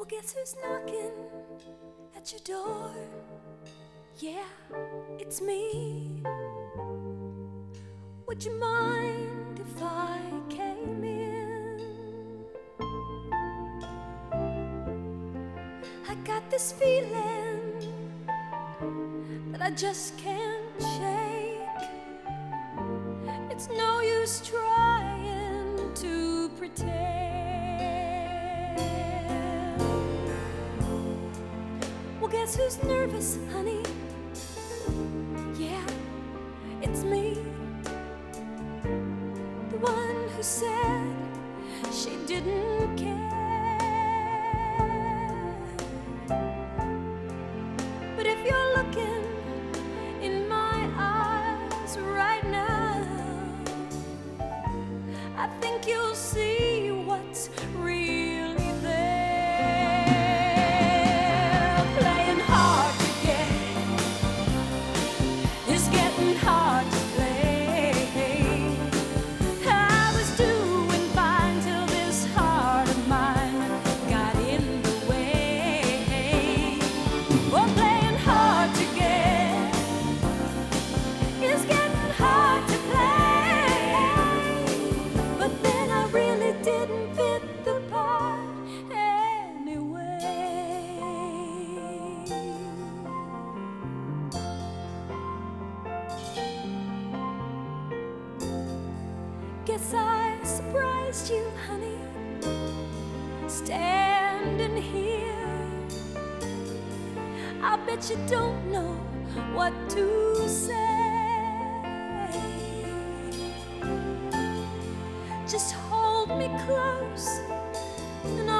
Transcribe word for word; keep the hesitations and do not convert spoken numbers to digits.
Guess who's knocking at your door? Yeah, it's me. Would you mind if I came in? I got this feeling that I just can't shake. It's no use trying to pretend. Well, guess who's nervous, honey? Yeah, it's me. The one who said she didn't care. But if you're looking in my eyes right now, I think you'll see what's really there. Playing hard to get is getting hard to play. I was doing fine till this heart of mine got in the way. Oh, playing hard to get is getting hard to play. But then I really didn't fit the part anyway. Guess I surprised you, honey, standing here. I bet you don't know what to say. Just hold me close and